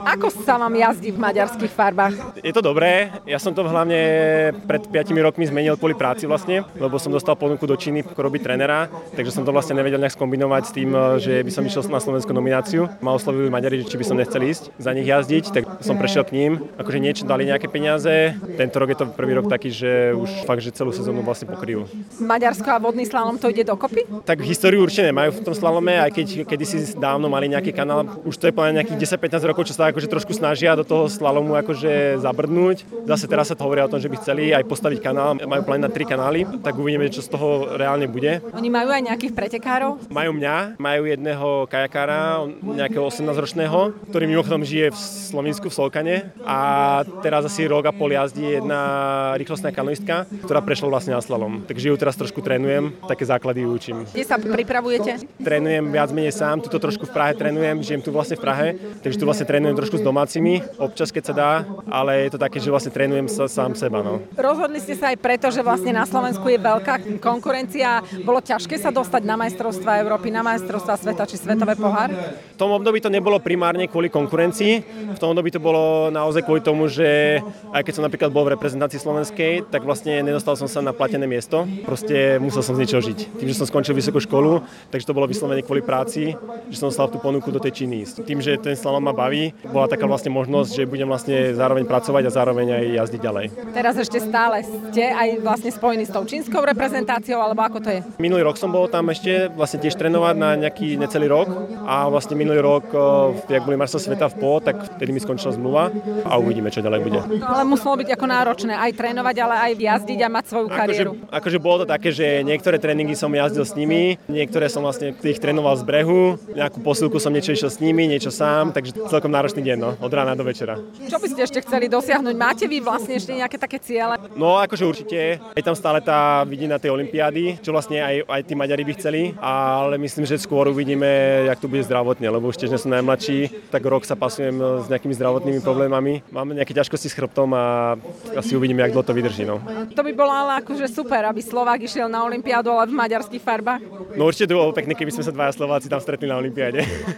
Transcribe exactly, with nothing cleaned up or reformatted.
Ako sa vám jazdí v maďarských farbách? Je to dobré, ja som to hlavne pred piatimi rokmi zmenil kvôli práci vlastne, lebo som dostal ponuku do Číny robiť trénera, takže som to vlastne nevedel nejak skombinovať s tým, že by som išiel na slovenskú nomináciu. Ma oslovili Maďari, či by som nechcel ísť za nich jazdiť, tak som prešiel k ním. Akože niečo dali nejaké peniaze, tento rok je to prvý rok taký, že už fakt, že celú sezónu vlastne pokryjú. Maďarsko a vodný slalom to ide dokopy? Tak históriu určite nemajú v tom slalome, aj keď kedysi dávno mali nejaký kanál, už to je plne nejakých desať pätnásť rokov, čo sa akože trošku snažia do toho slalomu akože zabrdnúť. Zase teraz sa to hovorí o tom, že by chceli aj postaviť kanál, majú plán na tri kanály, tak uvidíme, čo z toho reálne bude. Oni majú aj nejakých pretekárov? Majú mňa, majú jedného kajakára, nejakého osemnásťročného, ktorý mimochodom žije v Slovensku v Solkane a teraz asi rok a pol jazdí jedna rýchlostná kanoistka, ktorá prešla vlastne na slalom. Takže ju teraz trošku trénujem, také základy ju učím. Kde sa pripravujete? Trénujem viac menej sám, tuto trošku v Prahe trénujem, žijem tu vlastne v Prahe, takže tu vlastne trénujem trošku s domácimi, občas keď sa dá, ale je to také, že vlastne trénujem sa sám seba. No. Rozhodli ste sa aj preto, že vlastne na Slovensku je veľká konkurencia. Bolo ťažké sa dostať na majstrovstvá Európy, na majstrovstvá sveta či svetový pohár? V tom období to nebolo primárne kvôli konkurencii, v tom období to bolo naozaj kvôli tomu, že aj keď som napríklad bol v reprezentácii slovenskej, tak vlastne nedostal som sa na platené miesto. Proste musel som z niečoho žiť. Tým, že som skončil vysokú školu, takže to bolo vyslovene kvôli práci, že som dostal tú ponuku do tej Číny ísť. Tým, že ten slalom ma baví, bola taká vlastne možnosť, že budem vlastne zároveň pracovať a zároveň aj jazdiť ďalej. Teraz ešte stále ste aj vlastne spojení s tou čínskou reprezentáciou, alebo ako to je? Minulý rok som bol tam ešte vlastne tiež trénovať na nejaký necelý rok a vlastne minulý rok, jak boli majstrovstvá sveta v pó, tak vtedy mi skončila zmluva a uvidíme, čo ďalej bude. No, ale muselo byť ako náročné aj trénovať, ale aj jazdiť a mať svoju kariéru. Akože, akože bolo to také, že niektoré tréningy som jazdil s nimi, niektoré som vlastne ich trénoval z brehu, nejakú posilku som niečo išiel s nimi, niečo sám, takže celkom náročný deň, no, od rána do večera. Čo by ste ešte chceli dosiahnuť? Máte vy vlastne ešte nejaké také ciele? No akože určite, je tam stále tá vidina tej olympiády, čo vlastne aj, aj tí Maďari by chceli, ale myslím, že skôr uvidíme, jak to bude zdravotne, lebo už tiež nie som najmladší, tak rok sa pasujem s nejakými zdravotnými problémami. Máme nejaké ťažkosti s chrbtom a asi uvidíme, jak dlho to vydrží. No. To by bolo ale akože super, aby Slovák išiel na olympiádu, ale v maďarských farbách. No určite to bolo pekné, keby sme sa dvaja Slováci tam stretli na olympiáde.